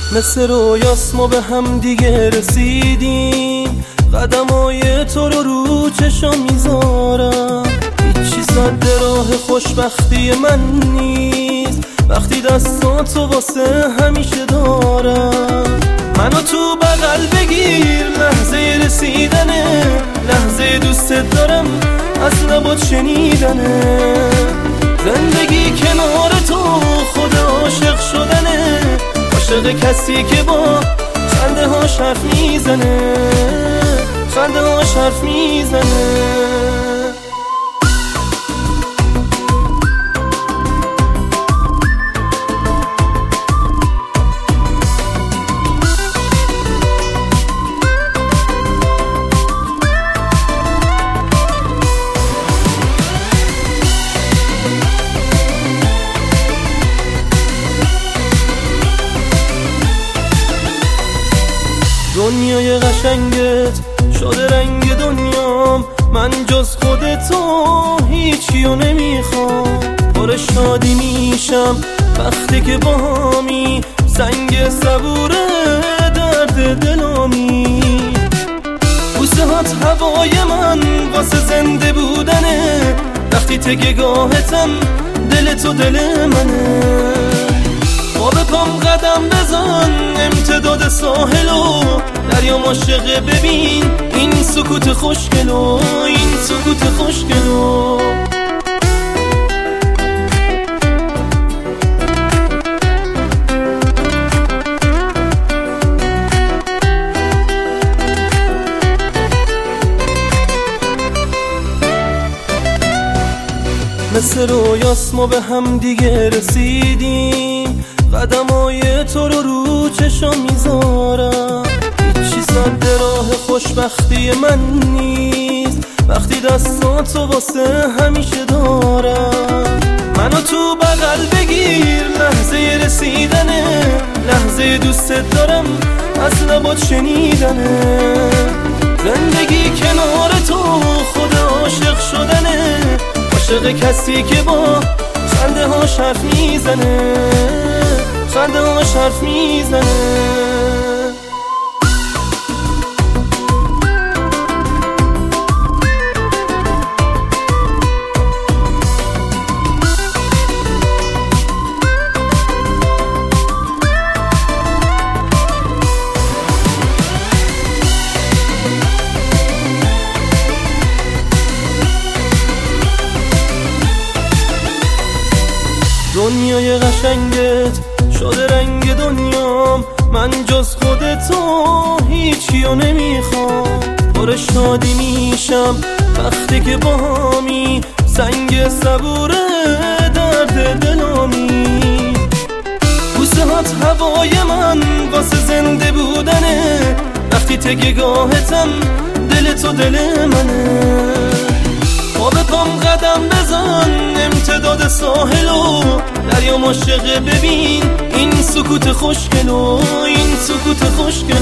مثل رویاست ما به هم دیگه رسیدیم، قدمای تو رو چشم میذارم. هیچی سد راه خوشبختی من نیست وقتی دستاتو واسه همیشه دارم. منو تو بغل بگیر، لحظه رسیدنه، لحظه دوست دارم از لبات شنیدنه. زندگی کنار تو خود عاشق شدنه، عاشق کسی که با خنده هاش حرف میزنه، خنده هاش حرف میزنه. دنیای قشنگت شده رنگ دنیام، من جز خودتو هیچیو نمیخوام. پر شادی میشم وقتی که باهامی، سنگ صبوره درد دلامی. بوسه هات هوای من واسه زنده بودنه، وقتی تگهگاهتم دل تو دل منه. با به پام قدم بزن امتداد ساحلو، دریا عاشقه ببین این سکوت خوشگلو، این سکوت خوشگلو. مثل رویاست ما به هم دیگه رسیدیم، قدمای تو رو چشم میذارم. هیچی سد راه خوشبختی من نیست وقتی دستاتو واسه همیشه دارم. منو تو بغل بگیر، لحظه رسیدنه، لحظه دوست دارم از لبات شنیدنه. زندگی کنار تو خود عاشق شدنه، عاشق کسی که با خنده هاش حرف میزنه، خنده هاش حرف میزنه. دنیای قشنگت شده رنگ دنیام، من جز خودتو هیچیو نمیخوام. پر شادی میشم وقتی که باهامی، سنگ صبوره درد دلامی. بوسه هات هوای من واسه زنده بودنه، وقتی تگهگاهتم دل تو دل منه. با به پام قدم بزن امتداد ساحلو، دریا عاشقه ببین این سکوت خوشگلو، این سکوت خوشگلو.